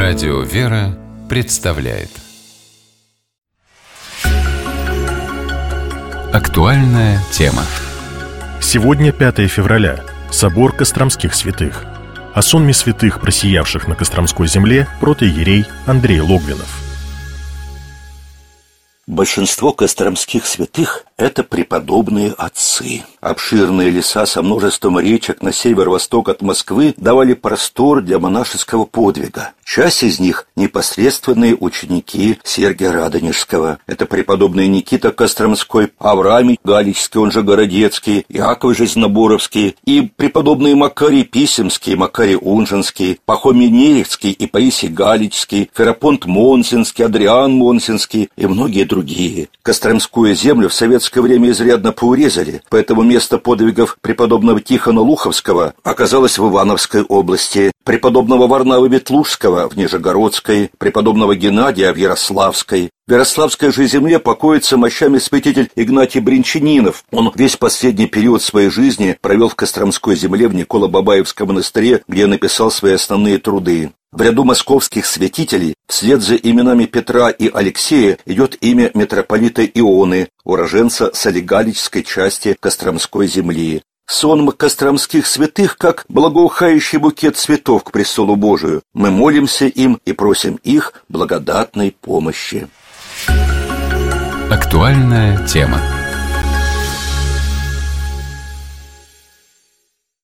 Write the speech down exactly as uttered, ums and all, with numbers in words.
Радио «Вера» представляет актуальная тема. Сегодня пятое февраля. Собор Костромских святых. О сонме святых, просиявших на Костромской земле, протоиерей Андрей Логвинов. Большинство костромских святых – это преподобные отцы. Обширные леса со множеством речек на северо-восток от Москвы давали простор для монашеского подвига. Часть из них – непосредственные ученики Сергия Радонежского. Это преподобный Никита Костромской, Авраамий Галичский, он же Городецкий, Иаков Жизноборовский, и преподобные Макарий Писемский, Макарий Унжинский, Пахомий Нерехтский и Паисий Галичский, Ферапонт Монсенский, Адриан Монсенский и многие другие. Костромскую землю в советское время изрядно поурезали, поэтому место подвигов преподобного Тихона Луховского оказалось в Ивановской области, преподобного Варнавы Ветлужского в Нижегородской, преподобного Геннадия в Ярославской. В Ярославской же земле покоится мощами святитель Игнатий Бринчанинов. Он весь последний период своей жизни провел в Костромской земле в Николо-Бабаевском монастыре, где написал свои основные труды. В ряду московских святителей вслед за именами Петра и Алексея идет имя митрополита Ионы, уроженца Солигалической части Костромской земли. Сонм костромских святых, как благоухающий букет цветов к престолу Божию. Мы молимся им и просим их благодатной помощи. Актуальная тема.